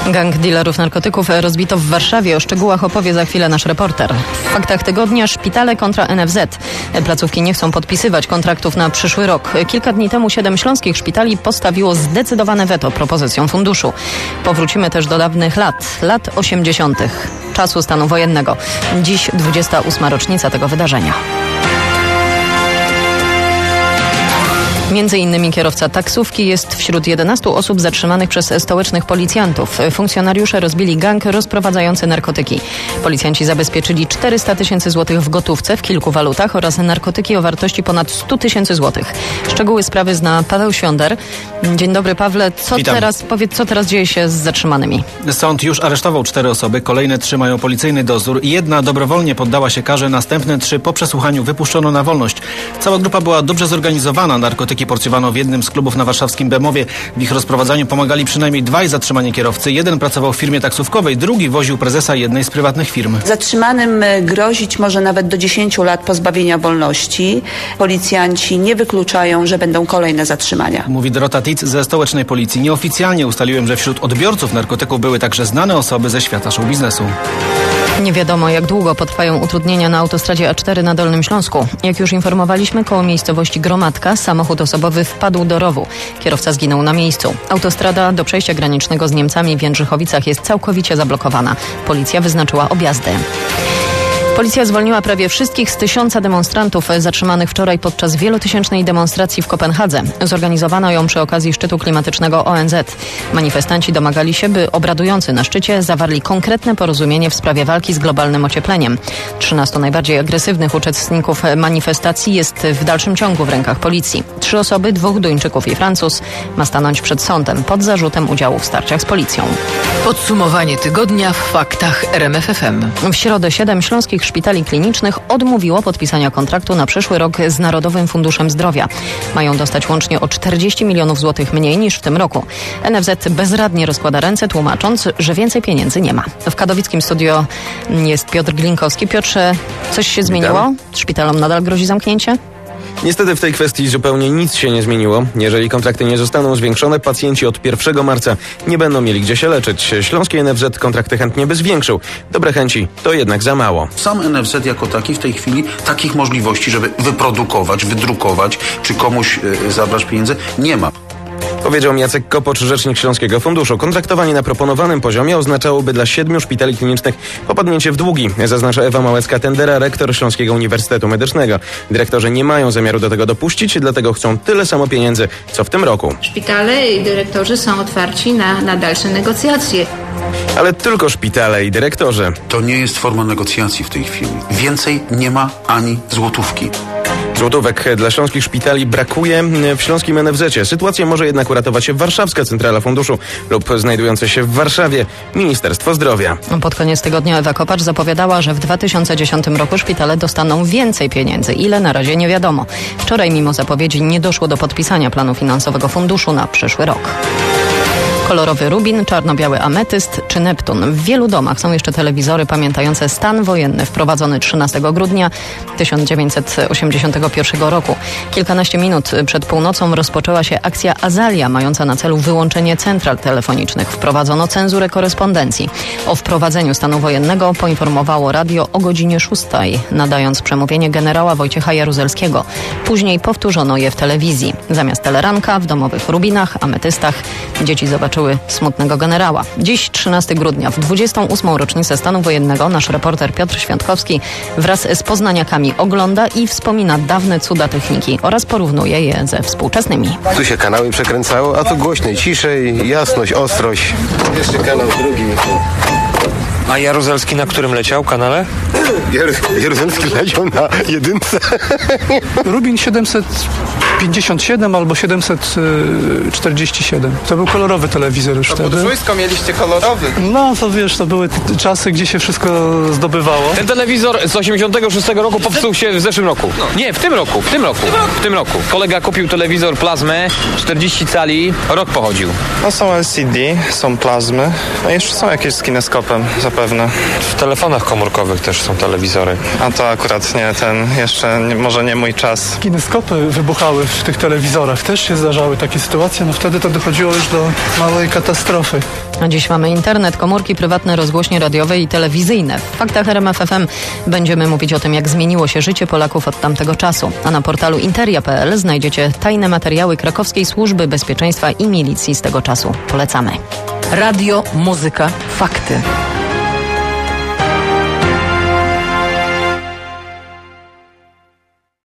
Gang dealerów narkotyków rozbito w Warszawie. O szczegółach opowie za chwilę nasz reporter. W faktach tygodnia szpitale kontra NFZ. Placówki nie chcą podpisywać kontraktów na przyszły rok. Kilka dni temu 7 śląskich szpitali postawiło zdecydowane weto propozycjom funduszu. Powrócimy też do dawnych lat 80. czasu stanu wojennego. Dziś 28. rocznica tego wydarzenia. Między innymi kierowca taksówki jest wśród 11 osób zatrzymanych przez stołecznych policjantów. Funkcjonariusze rozbili gang rozprowadzający narkotyki. Policjanci zabezpieczyli 400 tysięcy złotych w gotówce w kilku walutach oraz narkotyki o wartości ponad 100 tysięcy złotych. Szczegóły sprawy zna Paweł Świąder. Dzień dobry, Pawle. Co teraz dzieje się z zatrzymanymi? Sąd już aresztował 4 osoby, kolejne 3 mają policyjny dozór. 1 dobrowolnie poddała się karze, następne 3 po przesłuchaniu wypuszczono na wolność. Cała grupa była dobrze zorganizowana. Narkotyki porcjowano w jednym z klubów na warszawskim Bemowie. W ich rozprowadzaniu pomagali przynajmniej 2 zatrzymani kierowcy. 1 pracował w firmie taksówkowej, drugi woził prezesa jednej z prywatnych firm. Zatrzymanym grozić może nawet do 10 lat pozbawienia wolności. Policjanci nie wykluczają, że będą kolejne zatrzymania. Mówi Dorota Tic ze stołecznej policji. Nieoficjalnie ustaliłem, że wśród odbiorców narkotyków były także znane osoby ze świata show biznesu. Nie wiadomo, jak długo potrwają utrudnienia na autostradzie A4 na Dolnym Śląsku. Jak już informowaliśmy, koło miejscowości Gromadka samochód osobowy wpadł do rowu. Kierowca zginął na miejscu. Autostrada do przejścia granicznego z Niemcami w Jędrzychowicach jest całkowicie zablokowana. Policja wyznaczyła objazdy. Policja zwolniła prawie wszystkich z 1000 demonstrantów zatrzymanych wczoraj podczas wielotysięcznej demonstracji w Kopenhadze. Zorganizowano ją przy okazji szczytu klimatycznego ONZ. Manifestanci domagali się, by obradujący na szczycie zawarli konkretne porozumienie w sprawie walki z globalnym ociepleniem. 13 najbardziej agresywnych uczestników manifestacji jest w dalszym ciągu w rękach policji. 3 osoby, 2 Duńczyków i Francuz ma stanąć przed sądem pod zarzutem udziału w starciach z policją. Podsumowanie tygodnia w faktach RMF FM. W środę 7 śląskich szpitali klinicznych odmówiło podpisania kontraktu na przyszły rok z Narodowym Funduszem Zdrowia. Mają dostać łącznie o 40 milionów złotych mniej niż w tym roku. NFZ bezradnie rozkłada ręce, tłumacząc, że więcej pieniędzy nie ma. W katowickim studio jest Piotr Glinkowski. Piotrze, coś się zmieniło? Szpitalom nadal grozi zamknięcie? Niestety w tej kwestii zupełnie nic się nie zmieniło. Jeżeli kontrakty nie zostaną zwiększone, pacjenci od 1 marca nie będą mieli gdzie się leczyć. Śląski NFZ kontrakty chętnie by zwiększył. Dobre chęci to jednak za mało. Sam NFZ jako taki w tej chwili takich możliwości, żeby wyprodukować, wydrukować, czy komuś zabrać pieniądze, nie ma. Powiedział Jacek Kopocz, rzecznik Śląskiego Funduszu. Kontraktowanie na proponowanym poziomie oznaczałoby dla 7 szpitali klinicznych popadnięcie w długi, zaznacza Ewa Małecka-Tendera, rektor Śląskiego Uniwersytetu Medycznego. Dyrektorzy nie mają zamiaru do tego dopuścić, dlatego chcą tyle samo pieniędzy, co w tym roku. Szpitale i dyrektorzy są otwarci na dalsze negocjacje. Ale tylko szpitale i dyrektorzy. To nie jest forma negocjacji w tej chwili. Więcej nie ma ani złotówki. Złotówek dla śląskich szpitali brakuje w śląskim NFZ-cie. Sytuację może jednak uratować warszawska centrala funduszu lub znajdujące się w Warszawie Ministerstwo Zdrowia. Pod koniec tygodnia Ewa Kopacz zapowiadała, że w 2010 roku szpitale dostaną więcej pieniędzy. Ile na razie nie wiadomo. Wczoraj mimo zapowiedzi nie doszło do podpisania planu finansowego funduszu na przyszły rok. Kolorowy rubin, czarno-biały ametyst czy Neptun. W wielu domach są jeszcze telewizory pamiętające stan wojenny wprowadzony 13 grudnia 1981 roku. Kilkanaście minut przed północą rozpoczęła się akcja Azalia, mająca na celu wyłączenie central telefonicznych. Wprowadzono cenzurę korespondencji. O wprowadzeniu stanu wojennego poinformowało radio o godzinie 6, nadając przemówienie generała Wojciecha Jaruzelskiego. Później powtórzono je w telewizji. Zamiast teleranka w domowych rubinach, ametystach dzieci zobaczyły smutnego generała. Dziś 13 grudnia, w 28. rocznicę stanu wojennego, nasz reporter Piotr Świątkowski wraz z poznaniakami ogląda i wspomina dawne cuda techniki oraz porównuje je ze współczesnymi. Tu się kanały przekręcało, a tu głośniej, ciszej, jasność, ostrość. Jeszcze kanał drugi. A Jaruzelski na którym leciał kanale? Jaruzelski leciał na 1. Rubin 757 albo 747. To był kolorowy telewizor już wtedy. Podwójsko mieliście kolorowy. No to wiesz, to były czasy, gdzie się wszystko zdobywało. Ten telewizor z 86 roku popsuł się w zeszłym roku. No. Nie, w tym roku. W tym roku. Kolega kupił telewizor plazmę, 40 cali, rok pochodził. No są LCD, są plazmy, no jeszcze są jakieś z kineskopem. pewno. W telefonach komórkowych też są telewizory. A to akurat nie, może nie mój czas. Kineskopy wybuchały w tych telewizorach. Też się zdarzały takie sytuacje, wtedy to dochodziło już do małej katastrofy. A dziś mamy internet, komórki prywatne, rozgłośnie radiowe i telewizyjne. W faktach RMF FM będziemy mówić o tym, jak zmieniło się życie Polaków od tamtego czasu. A na portalu interia.pl znajdziecie tajne materiały Krakowskiej Służby Bezpieczeństwa i Milicji z tego czasu. Polecamy. Radio, muzyka, fakty.